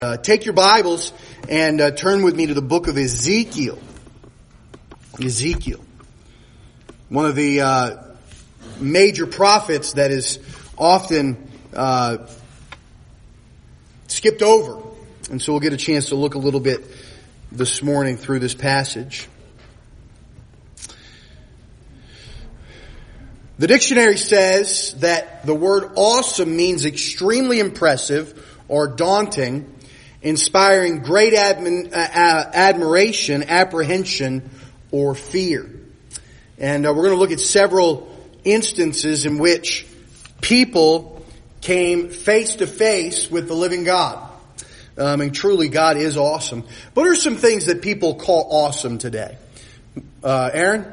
Take your Bibles and turn with me to the book of Ezekiel. Ezekiel. One of the major prophets that is often skipped over. And so we'll get a chance to look a little bit this morning through this passage. The dictionary says that the word awesome means extremely impressive or daunting, inspiring great admiration, apprehension, or fear. And we're going to look at several instances in which people came face to face with the living God. And truly, God is awesome. What are some things that people call awesome today? Aaron?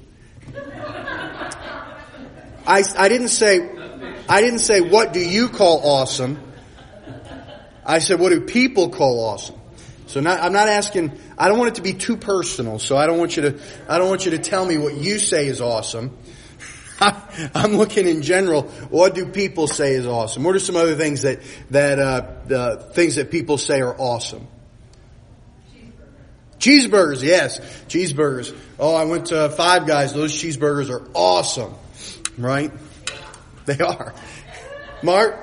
I didn't say, what do you call awesome? I said, what do people call awesome? So I'm not asking, I don't want it to be too personal, so I don't want you to tell me what you say is awesome. I'm looking in general, what do people say is awesome? What are some other things that things that people say are awesome? Cheeseburgers, yes. Cheeseburgers. Oh, I went to Five Guys. Those cheeseburgers are awesome. Right? They are. Mark?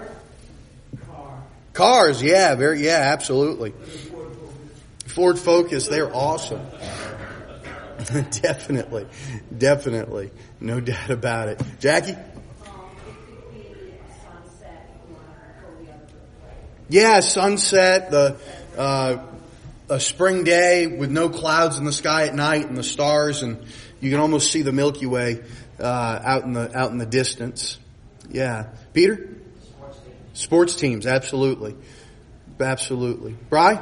Cars, yeah, absolutely. Ford Focus, they're awesome. Definitely. No doubt about it. Jackie? Yeah, sunset, a spring day with no clouds in the sky at night and the stars, and you can almost see the Milky Way out in the distance. Yeah. Peter? Sports teams, absolutely. Bri?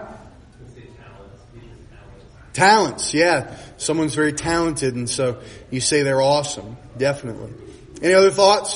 Talents, yeah. Someone's very talented, and so you say they're awesome. Definitely. Any other thoughts?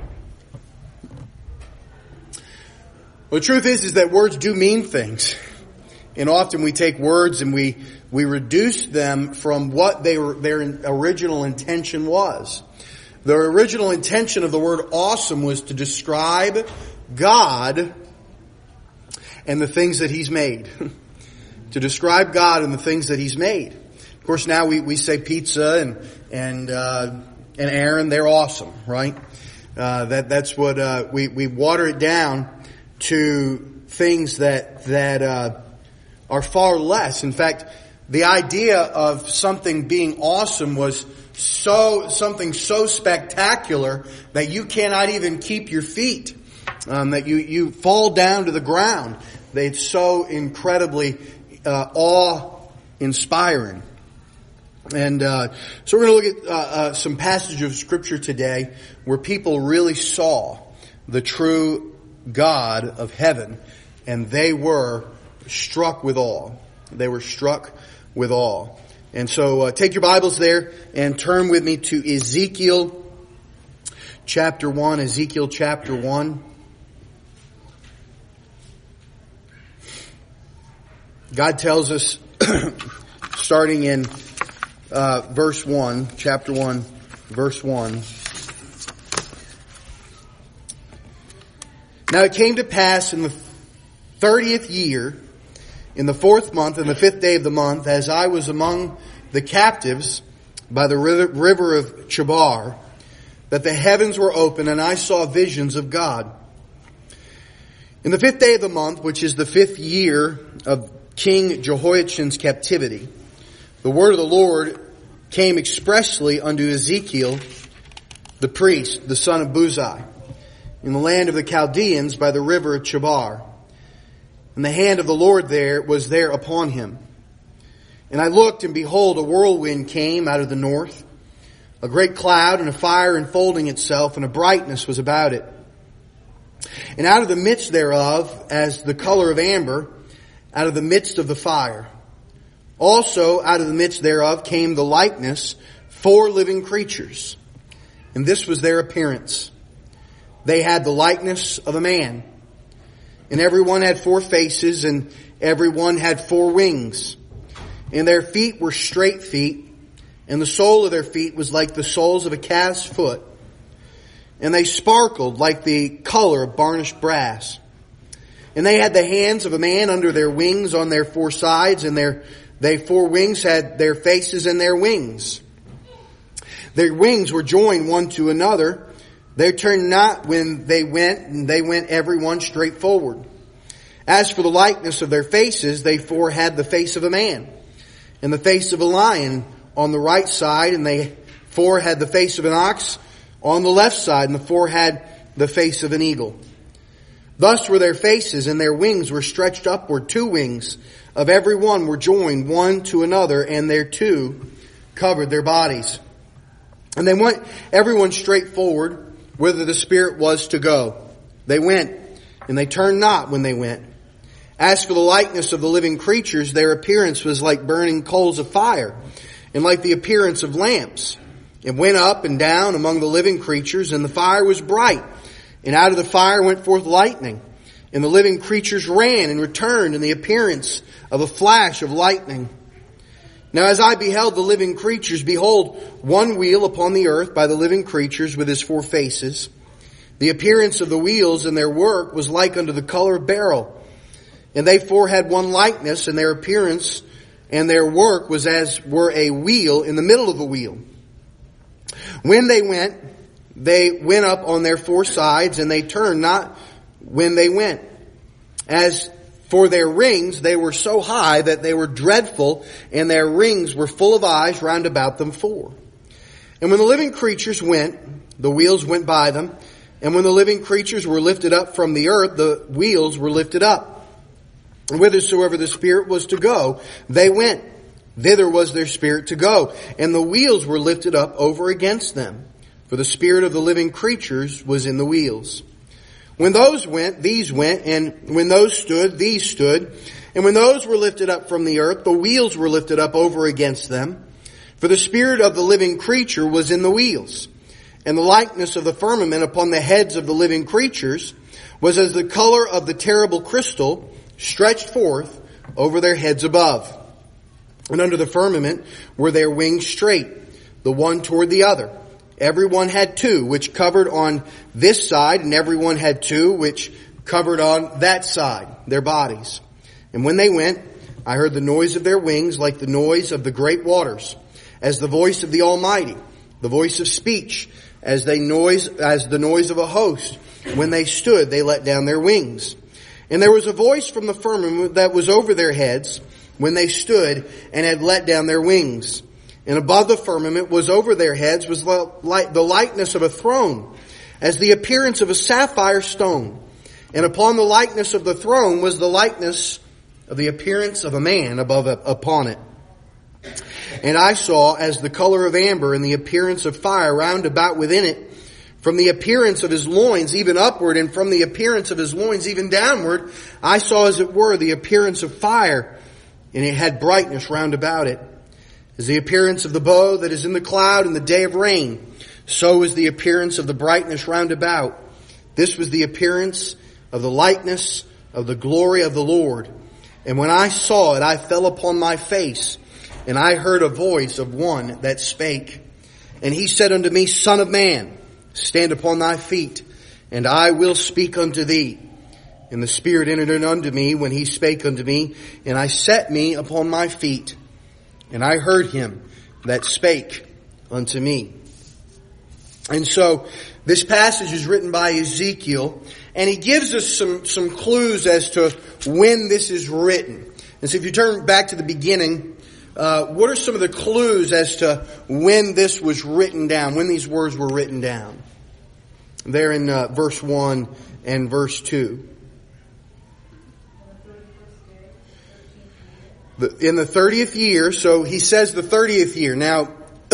Well, the truth is that words do mean things. And often we take words and we reduce them from what their original intention was. The original intention of the word awesome was to describe God and the things that He's made. To describe God and the things that He's made. Of course, now we say pizza and Aaron, they're awesome, right? That's what we water it down to things that are far less. In fact, the idea of something being awesome was something so spectacular that you cannot even keep your feet. That you fall down to the ground. It's so incredibly awe-inspiring. And so we're going to look at some passage of Scripture today where people really saw the true God of heaven, and they were struck with awe. And so take your Bibles there and turn with me to Ezekiel chapter 1. Ezekiel chapter 1. God tells us, starting in verse 1, chapter 1, verse 1. Now it came to pass in the 30th year, in the 4th month, and the 5th day of the month, as I was among the captives by the river of Chebar, that the heavens were open, and I saw visions of God. In the 5th day of the month, which is the 5th year of King Jehoiachin's captivity, the word of the Lord came expressly unto Ezekiel, the priest, the son of Buzi, in the land of the Chaldeans by the river of Chebar. And the hand of the Lord was there upon him. And I looked, and behold, a whirlwind came out of the north, a great cloud, and a fire enfolding itself, and a brightness was about it. And out of the midst thereof, as the color of amber, out of the midst of the fire. Also out of the midst thereof came the likeness, 4 living creatures. And this was their appearance. They had the likeness of a man. And every one had 4 faces, and every one had 4 wings. And their feet were straight feet, and the sole of their feet was like the soles of a calf's foot. And they sparkled like the color of burnished brass. And they had the hands of a man under their wings on their four sides, and their four wings had their faces and their wings. Their wings were joined one to another. They turned not when they went, and they went every one straight forward. As for the likeness of their faces, they four had the face of a man, and the face of a lion on the right side, and they four had the face of an ox on the left side, and the four had the face of an eagle. Thus were their faces, and their wings were stretched upward. 2 wings of every one were joined one to another, and their 2 covered their bodies. And they went everyone straight forward, whither the Spirit was to go. They went, and they turned not when they went. As for the likeness of the living creatures, their appearance was like burning coals of fire, and like the appearance of lamps. It went up and down among the living creatures, and the fire was bright. And out of the fire went forth lightning. And the living creatures ran and returned in the appearance of a flash of lightning. Now as I beheld the living creatures, behold, one wheel upon the earth by the living creatures with his 4 faces. The appearance of the wheels and their work was like unto the color of beryl. And they 4 had one likeness, and their appearance and their work was as were a wheel in the middle of a wheel. When they went up on their 4 sides, and they turned not when they went. As for their rings, they were so high that they were dreadful, and their rings were full of eyes round about them 4. And when the living creatures went, the wheels went by them. And when the living creatures were lifted up from the earth, the wheels were lifted up. And whithersoever the Spirit was to go, they went. Thither was their spirit to go. And the wheels were lifted up over against them. For the spirit of the living creatures was in the wheels. When those went, these went, and when those stood, these stood. And when those were lifted up from the earth, the wheels were lifted up over against them. For the spirit of the living creature was in the wheels. And the likeness of the firmament upon the heads of the living creatures was as the color of the terrible crystal stretched forth over their heads above. And under the firmament were their wings straight, the one toward the other. Every one had 2, which covered on this side, and every one had 2, which covered on that side, their bodies. And when they went, I heard the noise of their wings like the noise of the great waters, as the voice of the Almighty, the voice of speech, as the noise of a host. When they stood, they let down their wings. And there was a voice from the firmament that was over their heads when they stood and had let down their wings. And above the firmament was over their heads was the likeness of a throne, as the appearance of a sapphire stone. And upon the likeness of the throne was the likeness of the appearance of a man upon it. And I saw as the color of amber, and the appearance of fire round about within it. From the appearance of his loins even upward, and from the appearance of his loins even downward, I saw as it were the appearance of fire, and it had brightness round about it. As the appearance of the bow that is in the cloud in the day of rain, so is the appearance of the brightness round about. This was the appearance of the likeness of the glory of the Lord. And when I saw it, I fell upon my face, and I heard a voice of one that spake. And he said unto me, Son of man, stand upon thy feet, and I will speak unto thee. And the Spirit entered unto me when he spake unto me, and I set me upon my feet. And I heard him that spake unto me. And so this passage is written by Ezekiel, and he gives us some clues as to when this is written. And so if you turn back to the beginning, what are some of the clues as to when this was written down, when these words were written down? There in verse 1 and verse 2. In the 30th year, so he says the 30th year. Now,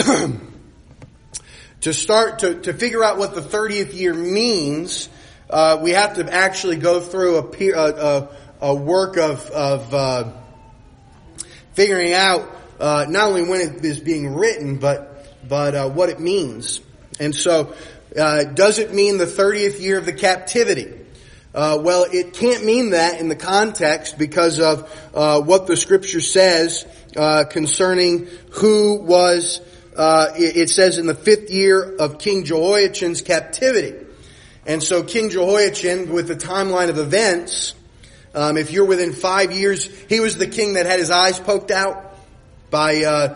to figure out what the 30th year means, we have to actually go through a work of figuring out not only when it is being written, but what it means. And so, does it mean the 30th year of the captivity? Well, it can't mean that in the context because of what the Scripture says concerning who was. It says in the 5th year of King Jehoiachin's captivity, and so King Jehoiachin, with the timeline of events, If you're within 5 years, he was the king that had his eyes poked out by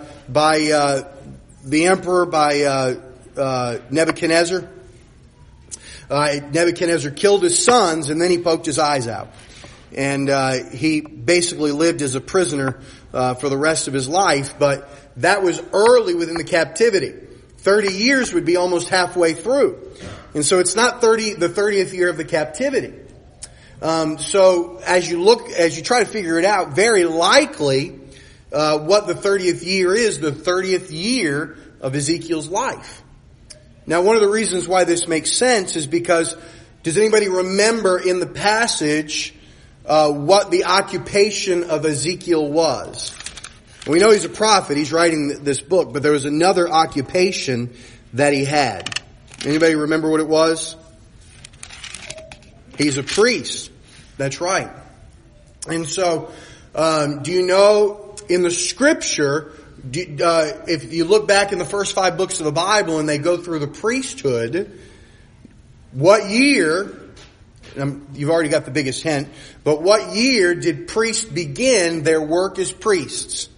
the emperor, by Nebuchadnezzar. Nebuchadnezzar killed his sons, and then he poked his eyes out. And he basically lived as a prisoner for the rest of his life, but that was early within the captivity. 30 years would be almost halfway through. And so it's not the 30th year of the captivity. So as you try to figure it out, very likely what the 30th year is, the 30th year of Ezekiel's life. Now, one of the reasons why this makes sense is because, does anybody remember in the passage what the occupation of Ezekiel was? We know he's a prophet. He's writing this book, but there was another occupation that he had. Anybody remember what it was? He's a priest. That's right. And so, do you know in the scripture, if you look back in the first 5 books of the Bible and they go through the priesthood, what year, you've already got the biggest hint, but what year did priests begin their work as priests?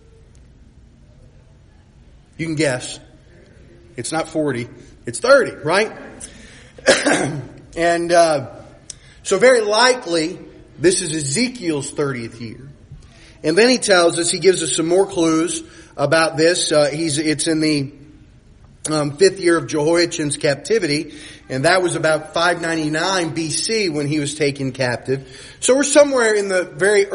You can guess. It's not 40. It's 30, right? And so very likely, this is Ezekiel's 30th year. And then he gives us some more clues about this. It's in the 5th year of Jehoiachin's captivity, and that was about 599 BC when he was taken captive. So we're somewhere in the very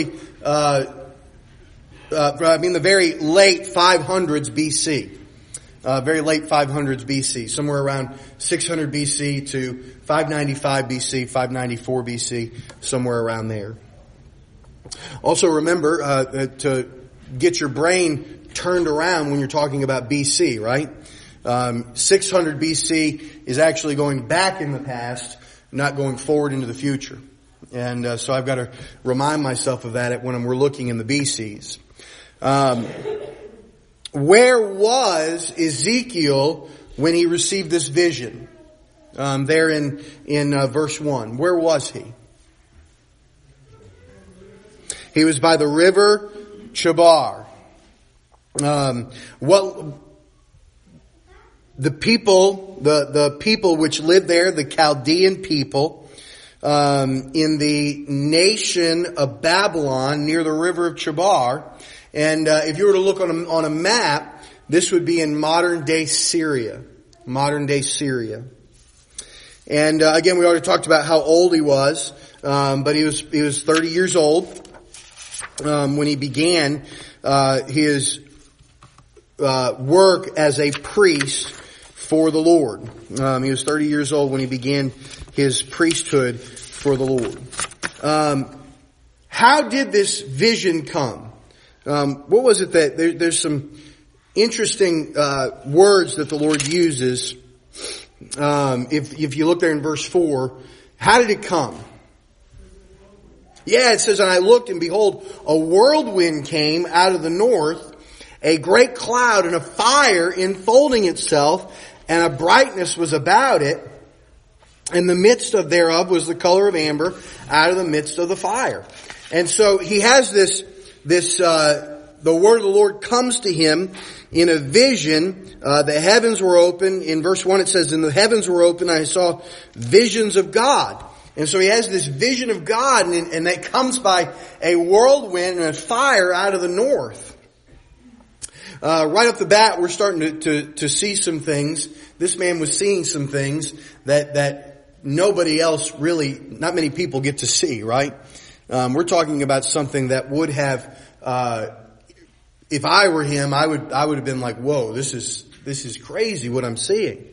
the very late 500s BC. Very late 500s BC. Somewhere around 600 BC to 595 BC, 594 BC, somewhere around there. Also remember to get your brain turned around when you're talking about BC, right? 600 BC is actually going back in the past, not going forward into the future. And so I've got to remind myself of that when we're looking in the BCs. Where was Ezekiel when he received this vision? There in verse 1. Where was he? He was by the river Chebar. The people which lived there, the Chaldean people, in the nation of Babylon near the river of Chebar. And if you were to look on a map, this would be in modern day Syria. Modern day Syria. And again, we already talked about how old he was, but he was 30 years old when he began his work as a priest for the Lord. He was 30 years old when he began his priesthood for the Lord. How did this vision come? What was it that there's some interesting words that the Lord uses. If you look there in verse 4, how did it come? Yeah, it says, and I looked, and behold, a whirlwind came out of the north, a great cloud and a fire enfolding itself, and a brightness was about it. In the midst of thereof was the color of amber out of the midst of the fire. And so he has the word of the Lord comes to him in a vision. The heavens were open. In verse 1 it says, and the heavens were open, I saw visions of God. And so he has this vision of God, and that comes by a whirlwind and a fire out of the north. Right off the bat, we're starting to see some things. This man was seeing some things that nobody else really, not many people get to see, right? We're talking about something that would have, if I were him, I would have been like, whoa, this is crazy what I'm seeing.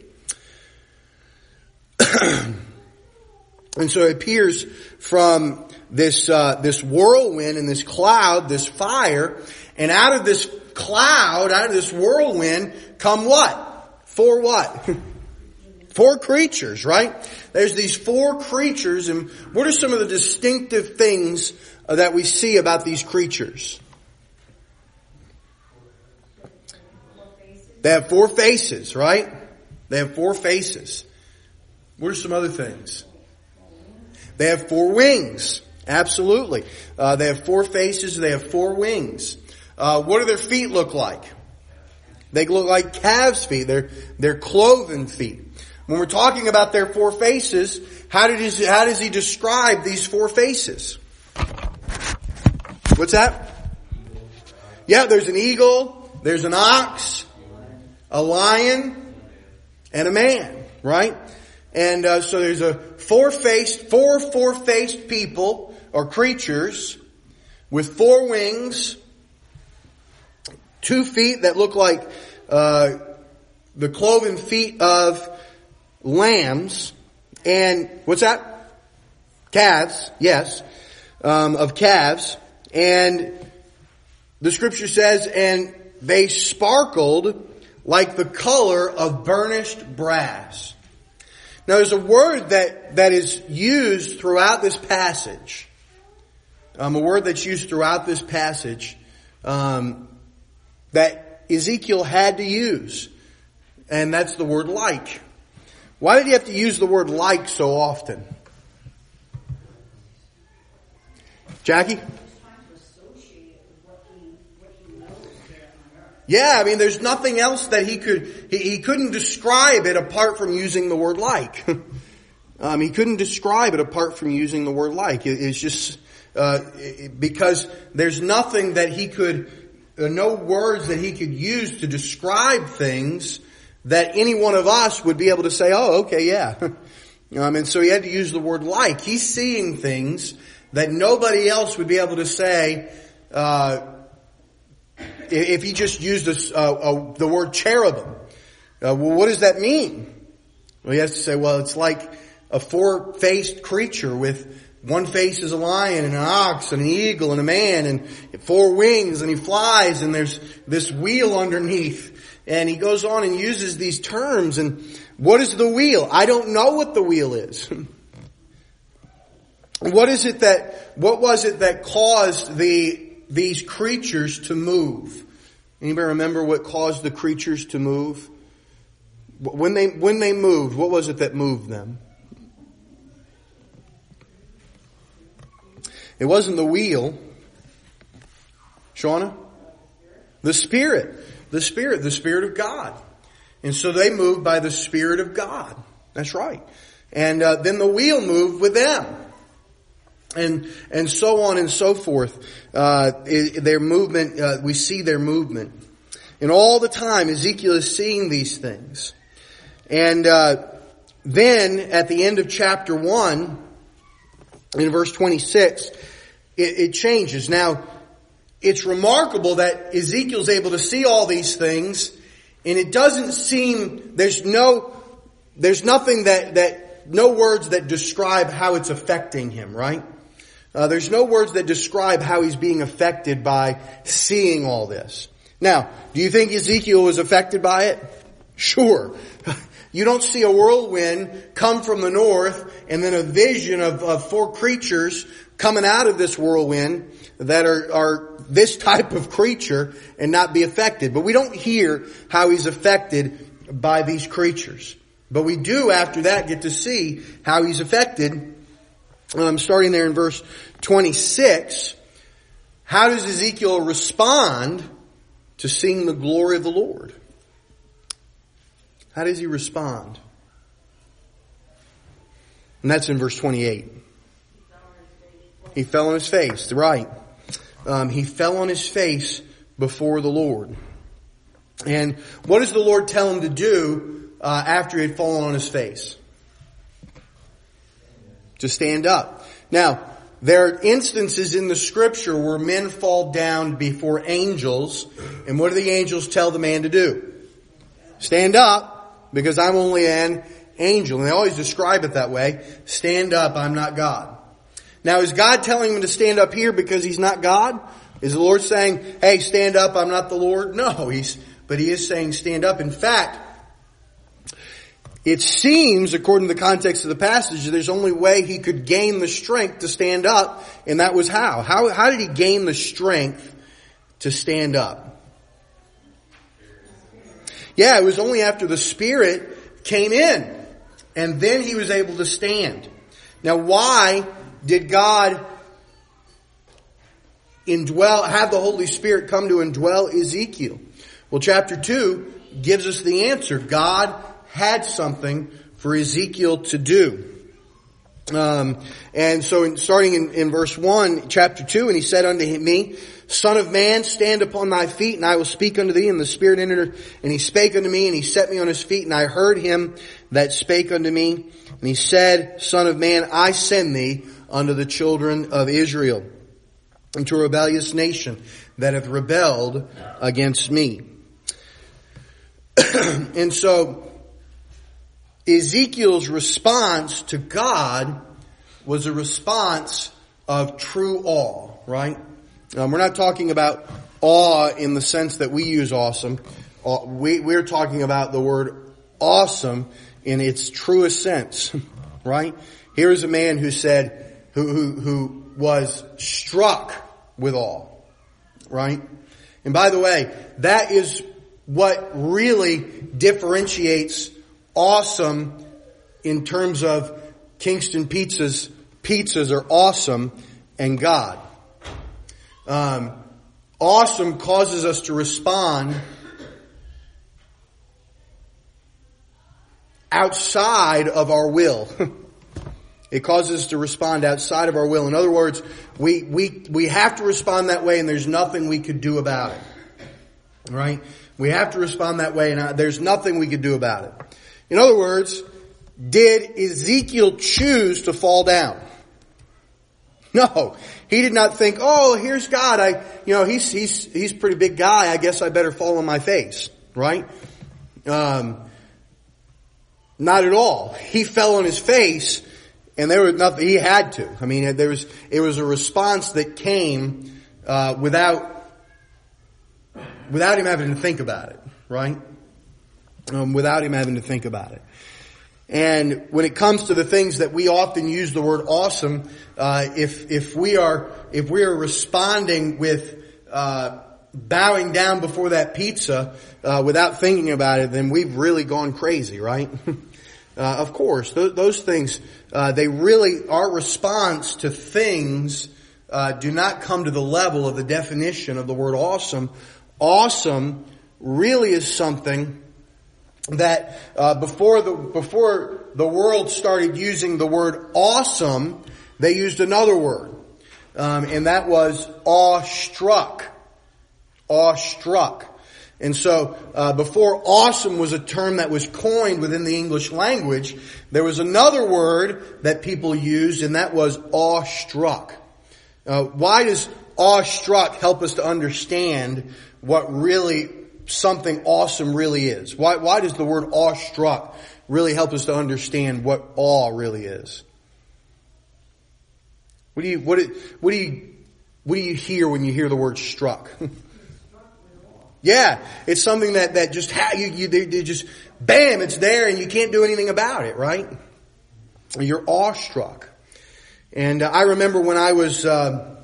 And so it appears from this whirlwind and this cloud, this fire, and out of this cloud, out of this whirlwind, come what? 4 what? 4 creatures, right? There's these 4 creatures, and what are some of the distinctive things that we see about these creatures? They have 4 faces, right? They have 4 faces. What are some other things? They have 4 wings. Absolutely. They have 4 faces. They have 4 wings. What do their feet look like? They look like calves' feet. They're cloven feet. When we're talking about their 4 faces, how does he describe these 4 faces? What's that? Yeah, there's an eagle, there's an ox, a lion, and a man, right? And so there's a 4-faced people or creatures with 4 wings, 2 feet that look like the cloven feet of lambs, and what's that? Calves, yes, of calves. And the scripture says, and they sparkled like the color of burnished brass. Now there's a word that is used throughout this passage. A word that's used throughout this passage that Ezekiel had to use. And that's the word like. Why did he have to use the word like so often? Jackie? Yeah, I mean, there's nothing else that he couldn't describe it apart from using the word like. He couldn't describe it apart from using the word like. It's just, because there's nothing that no words that he could use to describe things that any one of us would be able to say, oh, okay, yeah. And so he had to use the word like. He's seeing things that nobody else would be able to say, if he just used the word cherubim. Well, what does that mean? Well, he has to say, well, it's like a 4-faced creature with 1 face is a lion and an ox and an eagle and a man and 4 wings, and he flies, and there's this wheel underneath. And he goes on and uses these terms. And what is the wheel? I don't know what the wheel is. What was it that caused these creatures to move? Anybody remember what caused the creatures to move? When they moved, what was it that moved them? It wasn't the wheel. Shauna? The Spirit of God. And so they moved by the Spirit of God. That's right. And then the wheel moved with them. And so on and so forth. Their movement, we see their movement. And all the time Ezekiel is seeing these things. And then at the end of chapter 1, in verse 26, it changes. Now, it's remarkable that Ezekiel's able to see all these things, and it doesn't seem, there's nothing no words that describe how it's affecting him, right? There's no words that describe how he's being affected by seeing all this. Now, do you think Ezekiel was affected by it? Sure. You don't see a whirlwind come from the north and then a vision of 4 creatures coming out of this whirlwind that are this type of creature and not be affected. But we don't hear how he's affected by these creatures. But we do after that get to see how he's affected. Starting there in verse 26. How does Ezekiel respond to seeing the glory of the Lord? How does he respond? And that's in verse 28. He fell on his face, right. He fell on his face before the Lord. And what does the Lord tell him to do after he had fallen on his face? To stand up. Now, there are instances in the scripture where men fall down before angels. And what do the angels tell the man to do? Stand up, because I'm only an angel. And they always describe it that way. Stand up, I'm not God. Now, is God telling him to stand up here because he's not God? Is the Lord saying, hey, stand up, I'm not the Lord? No, but he is saying stand up. In fact, it seems, according to the context of the passage, there's only way he could gain the strength to stand up, and that was how. How did he gain the strength to stand up? Yeah, it was only after the Spirit came in, and then he was able to stand. Now, why did God have the Holy Spirit come to indwell Ezekiel? Well, chapter 2 gives us the answer. God had something for Ezekiel to do. And so starting in verse 1, chapter 2, and he said unto me, Son of man, stand upon thy feet, and I will speak unto thee. And the Spirit entered, and he spake unto me, and he set me on his feet, and I heard him that spake unto me. And he said, Son of man, I send thee unto the children of Israel, into a rebellious nation that hath rebelled against me. And so Ezekiel's response to God was a response of true awe, right? We're not talking about awe in the sense that we use awesome. We're talking about the word awesome in its truest sense, right? Here's a man who said, who was struck with awe, right? And by the way, that is what really differentiates awesome in terms of Kingston Pizzas. Pizzas are awesome and God. Awesome causes us to respond outside of our will. It causes us to respond outside of our will. In other words, we have to respond that way, and there's nothing we could do about it. Right? We have to respond that way, and there's nothing we could do about it. In other words, did Ezekiel choose to fall down? No, he did not think, oh, here's God. He's a pretty big guy. I guess I better fall on my face, right? Not at all. He fell on his face, and there was nothing. He had to. I mean, it was a response that came without him having to think about it, right? Without him having to think about it. And when it comes to the things that we often use the word awesome, if we are responding with bowing down before that pizza without thinking about it, then we've really gone crazy, right? Of course, those things, our response to things do not come to the level of the definition of the word awesome. Awesome really is something that before the world started using the word awesome, they used another word, and that was awestruck. Awestruck. And so before awesome was a term that was coined within the English language, there was another word that people used, and that was awestruck. Why does awestruck help us to understand what really something awesome really is? Why does the word awestruck really help us to understand what awe really is? What do you hear when you hear the word struck? Yeah, it's something that just they just bam, it's there and you can't do anything about it, right? You're awestruck. And I remember when I was a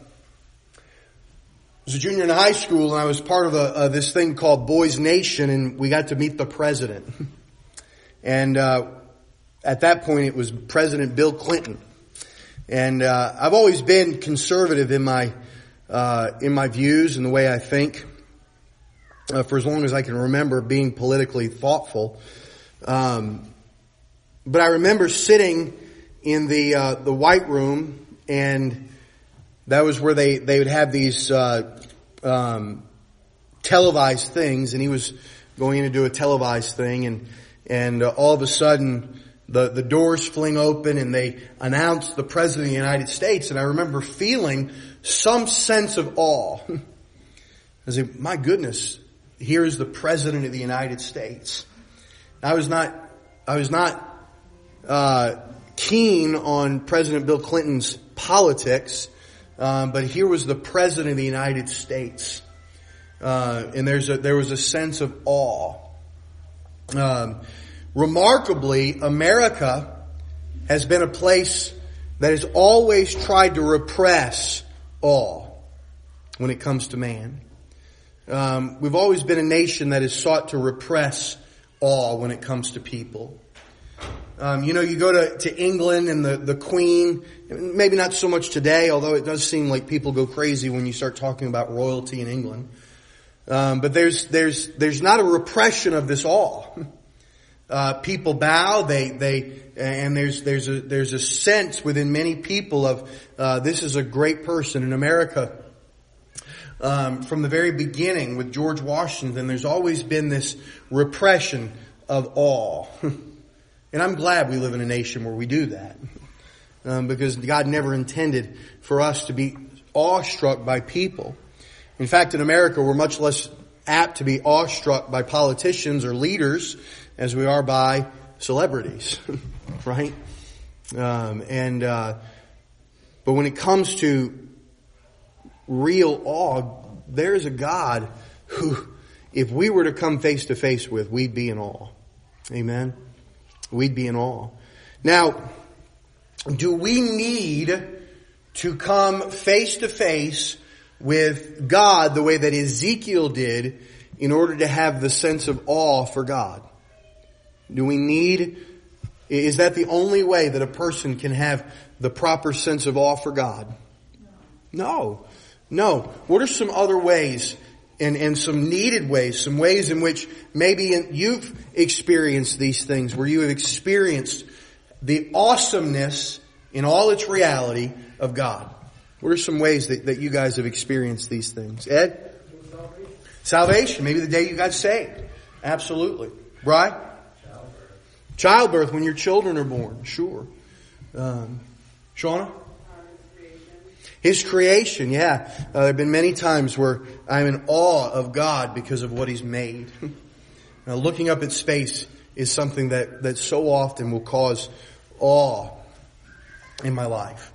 junior in high school, and I was part of this thing called Boys Nation, and we got to meet the president. And at that point, it was President Bill Clinton. And I've always been conservative in my views and the way I think, for as long as I can remember being politically thoughtful. But I remember sitting in the White Room, and that was where they would have these televised things, and he was going in to do a televised thing, and all of a sudden the doors fling open and they announced the President of the United States, and I remember feeling some sense of awe. I said, my goodness, here is the President of the United States. I was not keen on President Bill Clinton's politics, but here was the President of the United States, and there was a sense of awe. Remarkably, America has been a place that has always tried to repress awe when it comes to man. We've always been a nation that has sought to repress awe when it comes to people. You go to England and the Queen, maybe not so much today, although it does seem like people go crazy when you start talking about royalty in England. But there's not a repression of this awe. People bow, and there's a sense within many people of, this is a great person. In America, from the very beginning with George Washington, there's always been this repression of awe. And I'm glad we live in a nation where we do that. Because God never intended for us to be awestruck by people. In fact, in America, we're much less apt to be awestruck by politicians or leaders as we are by celebrities, right? But when it comes to real awe, there's a God who, if we were to come face to face with, we'd be in awe. Amen? We'd be in awe. Now, do we need to come face to face with God the way that Ezekiel did in order to have the sense of awe for God? Is that the only way that a person can have the proper sense of awe for God? No. What are some other ways and some needed ways, some ways in which maybe you've experienced these things, where you have experienced the awesomeness in all its reality of God? What are some ways that you guys have experienced these things? Ed? Salvation. Maybe the day you got saved. Absolutely. Right? Childbirth, when your children are born. Sure. Shauna? His creation, yeah. There have been many times where I'm in awe of God because of what He's made. Now, looking up at space is something that so often will cause awe in my life.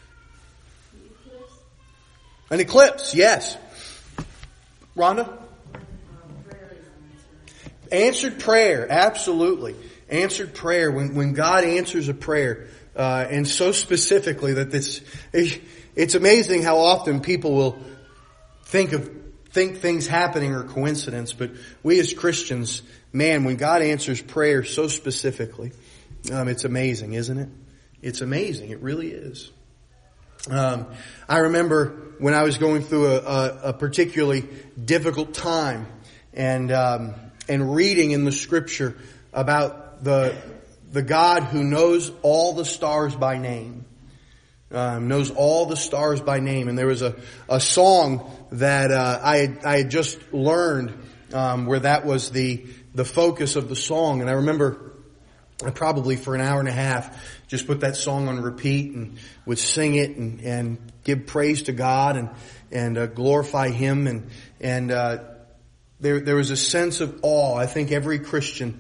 An eclipse, yes. Rhonda? Answered prayer, absolutely. Answered prayer, when God answers a prayer, and so specifically that it's amazing how often people will think things happening are coincidence, but we as Christians, man, when God answers prayer so specifically, it's amazing, isn't it? It's amazing. It really is. I remember when I was going through a particularly difficult time and reading in the Scripture about the God who knows all the stars by name. Knows all the stars by name. And there was a song that I had just learned where that was the focus of the song. And I remember I probably for an hour and a half just put that song on repeat and would sing it and give praise to God and glorify Him. And there was a sense of awe. I think every Christian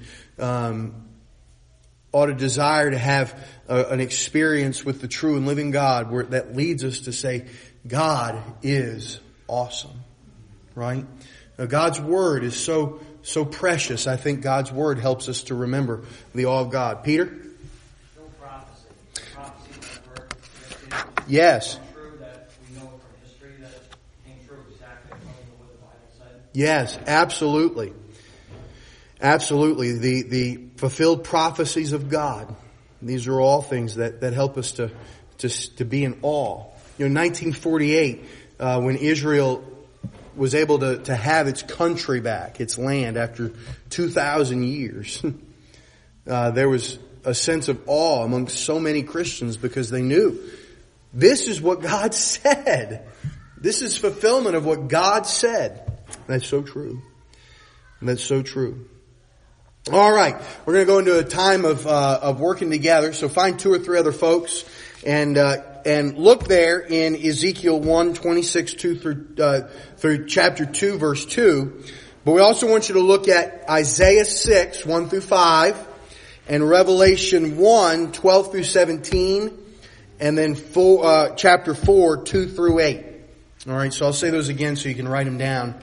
ought to desire to have an experience with the true and living God that leads us to say, God is awesome. Right? Now, God's Word is so precious. I think God's Word helps us to remember the awe of God. Peter? Still prophecy. Prophecy yes. True that we know from history that it came true exactly according to what the Bible said. Yes, absolutely. Absolutely. The fulfilled prophecies of God. These are all things that help us to be in awe. In 1948, when Israel was able to have its country back, its land, after 2,000 years, there was a sense of awe amongst so many Christians because they knew this is what God said. This is fulfillment of what God said. That's so true. That's so true. All right, we're going to go into a time of working together. So find 2 or 3 other folks and look there in Ezekiel 1:26 through chapter 2, verse 2. But we also want you to look at Isaiah 6, 1 through 5, and Revelation 1, 12 through 17, and then chapter 4, 2 through 8. All right, so I'll say those again so you can write them down.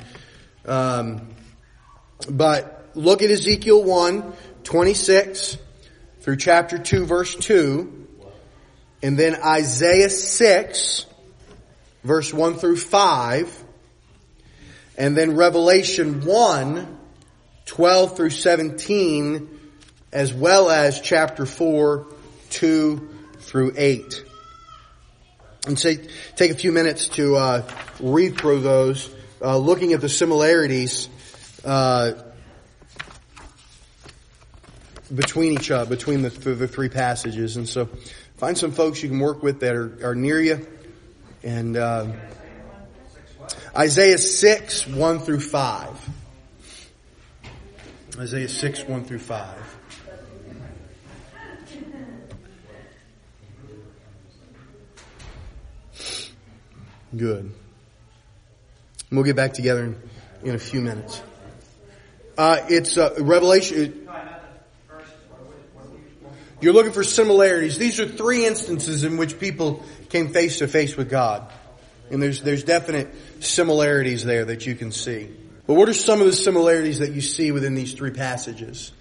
But look at Ezekiel 1, 26 through chapter 2, verse 2. And then Isaiah 6, verse 1 through 5. And then Revelation 1, 12 through 17 as well as chapter 4, 2 through 8. And take a few minutes to read through those, looking at the similarities between the three passages. And so find some folks you can work with that are near you. And Isaiah 6, 1 through 5. Isaiah 6, 1 through 5. Good. And we'll get back together in a few minutes. It's Revelation. You're looking for similarities. These are three instances in which people came face to face with God. And there's definite similarities there that you can see. But what are some of the similarities that you see within these three passages?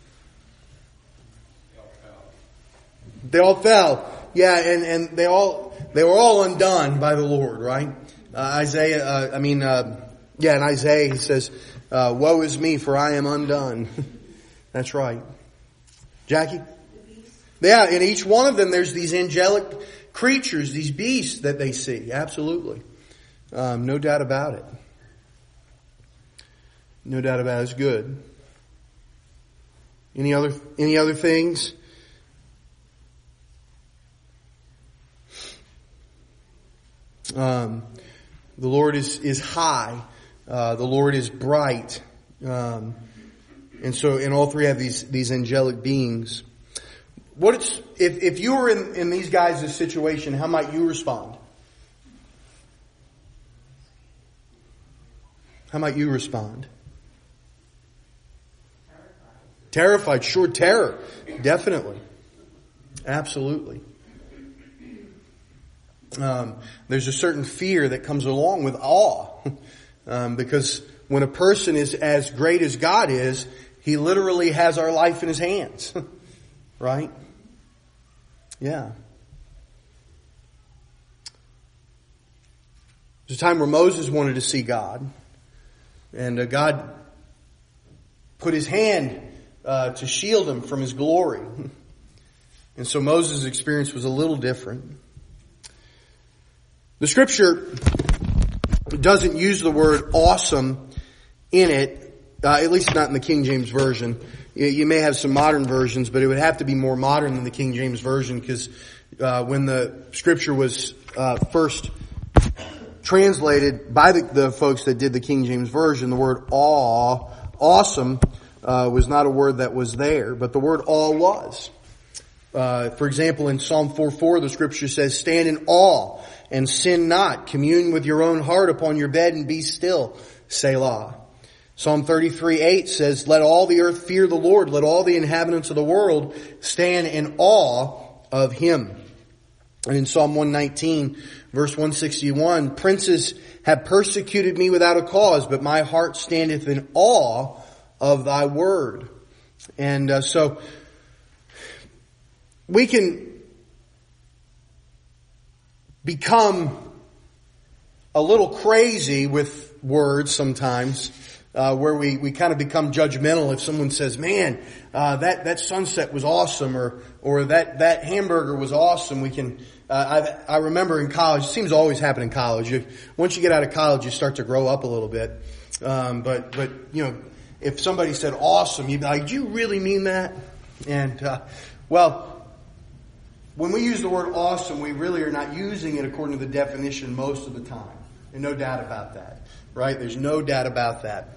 They all fell. Yeah, and they were all undone by the Lord, right? In Isaiah he says, woe is me, for I am undone. That's right. Jackie? Yeah, in each one of them there's these angelic creatures, these beasts that they see. Absolutely. No doubt about it. No doubt about it. It's good. Any other things? The Lord is high. The Lord is bright. And all three have these angelic beings. If you were in these guys' situation, how might you respond? How might you respond? Terrified. Sure, terror. Definitely. Absolutely. There's a certain fear that comes along with awe. Because when a person is as great as God is, He literally has our life in His hands. Right? Yeah. There's a time where Moses wanted to see God. And God put His hand to shield him from His glory. And so Moses' experience was a little different. The Scripture doesn't use the word awesome in it, at least not in the King James Version. You may have some modern versions, but it would have to be more modern than the King James Version, because when the Scripture was first translated by the folks that did the King James Version, the word awesome, was not a word that was there, but the word awe was. For example, in Psalm 4:4, the Scripture says, stand in awe and sin not. Commune with your own heart upon your bed and be still. Selah. Psalm 33:8 says, let all the earth fear the Lord. Let all the inhabitants of the world stand in awe of Him. And in Psalm 119, verse 161, princes have persecuted me without a cause, but my heart standeth in awe of thy word. And so we can become a little crazy with words sometimes, where we kind of become judgmental. If someone says, man, that sunset was awesome, or that hamburger was awesome, we can, I remember in college, it seems to always happen in college. Once you get out of college, you start to grow up a little bit. But you know, if somebody said awesome, you'd be like, do you really mean that? And, when we use the word awesome, we really are not using it according to the definition most of the time. There's no doubt about that, right? There's no doubt about that.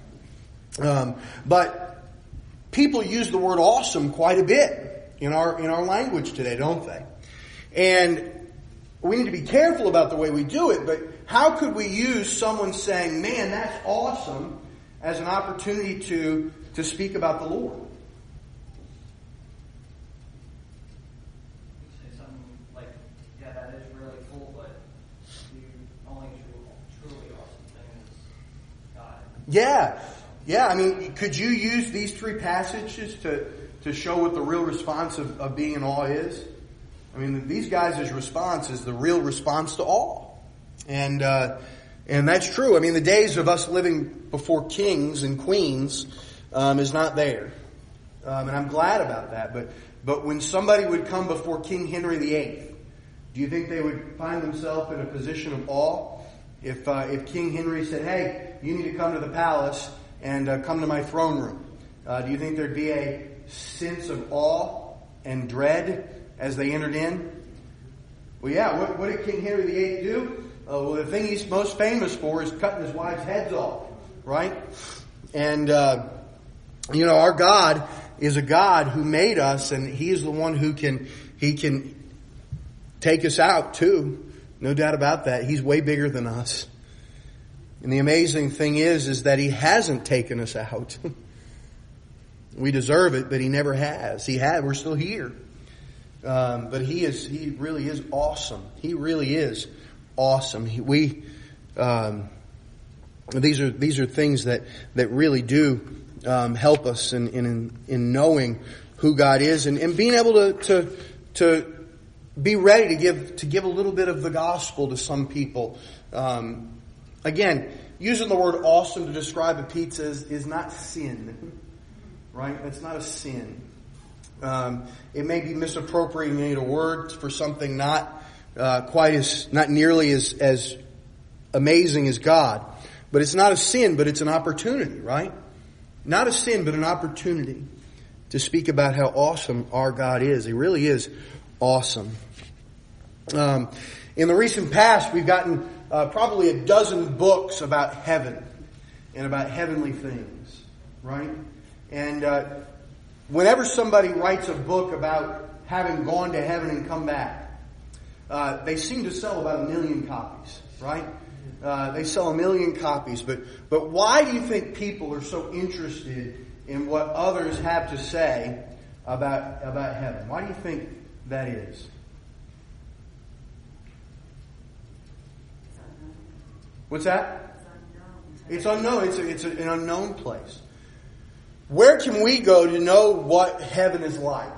But people use the word awesome quite a bit in our language today, don't they? And we need to be careful about the way we do it, but how could we use someone saying, man, that's awesome, as an opportunity to speak about the Lord? Say something like, yeah, that is really cool, but the only truly awesome thing is God. Yeah. I mean, could you use these three passages to show what the real response of being in awe is? I mean, these guys' response is the real response to awe. And that's true. I mean, the days of us living before kings and queens is not there. And I'm glad about that. But when somebody would come before King Henry VIII, do you think they would find themselves in a position of awe? If King Henry said, hey, you need to come to the palace and come to my throne room, do you think there'd be a sense of awe and dread as they entered in? Well, yeah, what did King Henry VIII do? Well, the thing he's most famous for is cutting his wives' heads off, right? And, our God is a God who made us, and He is the one who can take us out too. No doubt about that. He's way bigger than us. And the amazing thing is that He hasn't taken us out. We deserve it, but He never has. We're still here. But He really is awesome. He really is awesome. These are things that really do help us in knowing who God is and being able to be ready to give a little bit of the gospel to some people. Again, using the word awesome to describe a pizza is not sin, right? It's not a sin. It may be misappropriating a word for something not nearly as amazing as God. But it's not a sin, but it's an opportunity, right? Not a sin, but an opportunity to speak about how awesome our God is. He really is awesome. In the recent past, we've gotten probably a dozen books about heaven and about heavenly things, right? And whenever somebody writes a book about having gone to heaven and come back, they seem to sell about 1 million copies, right? They sell 1 million copies. But why do you think people are so interested in what others have to say about heaven? Why do you think that is? What's that? It's unknown. It's an unknown place. Where can we go to know what heaven is like?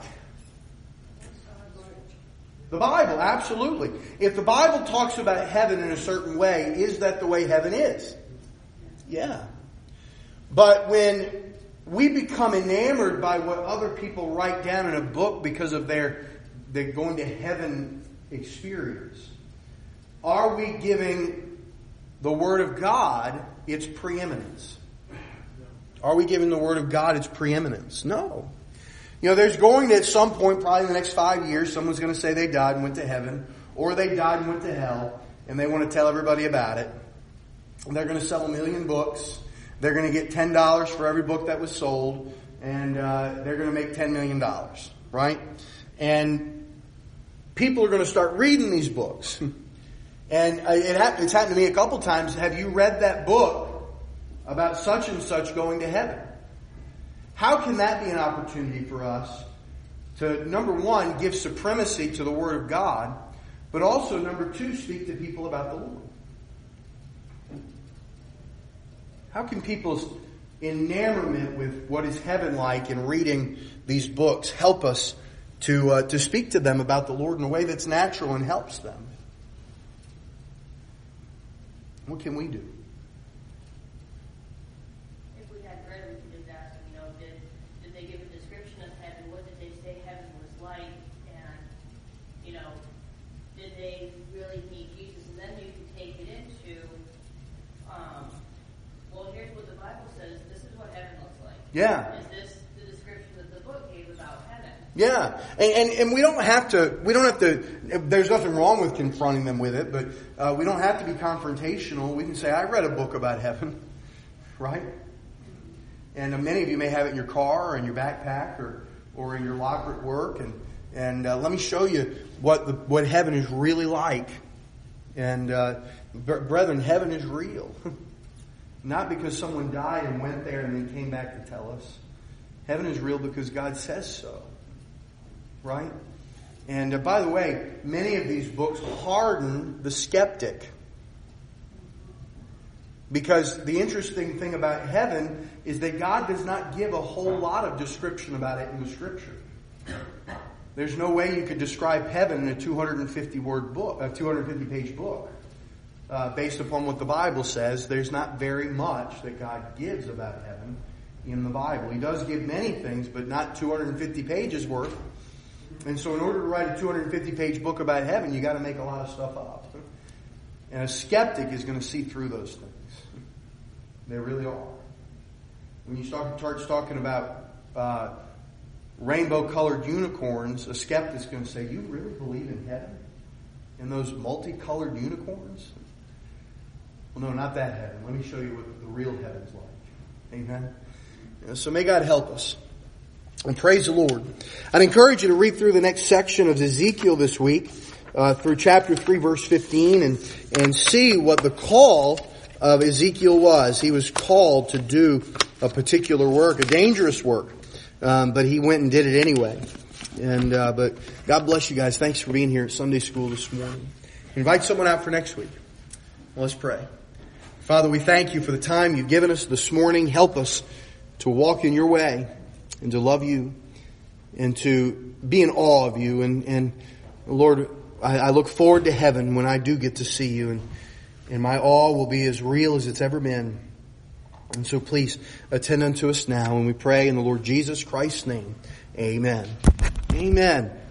The Bible, absolutely. If the Bible talks about heaven in a certain way, is that the way heaven is? Yeah. But when we become enamored by what other people write down in a book because of their going to heaven experience, are we giving the Word of God its preeminence? Are we giving the Word of God its preeminence? No. There's going to, at some point, probably in the next 5 years, someone's going to say they died and went to heaven, or they died and went to hell, and they want to tell everybody about it. And they're going to sell 1 million books. They're going to get $10 for every book that was sold, and they're going to make $10 million, right? And people are going to start reading these books. And it's happened to me a couple times. Have you read that book about such and such going to heaven? How can that be an opportunity for us to, number one, give supremacy to the Word of God, but also, number two, speak to people about the Lord? How can people's enamorment with what is heaven like in reading these books help us to speak to them about the Lord in a way that's natural and helps them? What can we do? If we had read, we could just ask them, did they give a description of heaven? What did they say heaven was like? And, did they really meet Jesus? And then you could take it into, here's what the Bible says. This is what heaven looks like. Yeah. Is this the description that the book gave about heaven? Yeah. And we don't have to, there's nothing wrong with confronting them with it, but we don't have to be confrontational. We can say, I read a book about heaven, right? And many of you may have it in your car or in your backpack or in your locker at work. And let me show you what heaven is really like. And brethren, heaven is real. Not because someone died and went there and then came back to tell us. Heaven is real because God says so. Right? And by the way, many of these books harden the skeptic. Because the interesting thing about heaven is that God does not give a whole lot of description about it in the Scripture. There's no way you could describe heaven in a 250-page book. Based upon what the Bible says, there's not very much that God gives about heaven in the Bible. He does give many things, but not 250 pages worth. And so in order to write a 250-page book about heaven, you got to make a lot of stuff up. And a skeptic is going to see through those things. They really are. When you start talking about rainbow-colored unicorns, a skeptic's going to say, "You really believe in heaven? In those multicolored unicorns?" Well, no, not that heaven. Let me show you what the real heaven's like. Amen? So may God help us. And praise the Lord. I'd encourage you to read through the next section of Ezekiel this week, through chapter 3, verse 15, and see what the call of Ezekiel was. He was called to do a particular work, a dangerous work, but he went and did it anyway. But God bless you guys. Thanks for being here at Sunday school this morning. Invite someone out for next week. Let's pray. Father, we thank you for the time you've given us this morning. Help us to walk in your way and to love you and to be in awe of you. And Lord, I look forward to heaven when I do get to see you, and my awe will be as real as it's ever been. And so please attend unto us now, and we pray in the Lord Jesus Christ's name. Amen. Amen.